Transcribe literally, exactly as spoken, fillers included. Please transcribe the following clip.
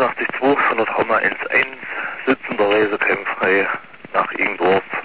vierundachtzig zwei von der Trauma eins eins, sitzender Reisekeim frei nach Ingendorf.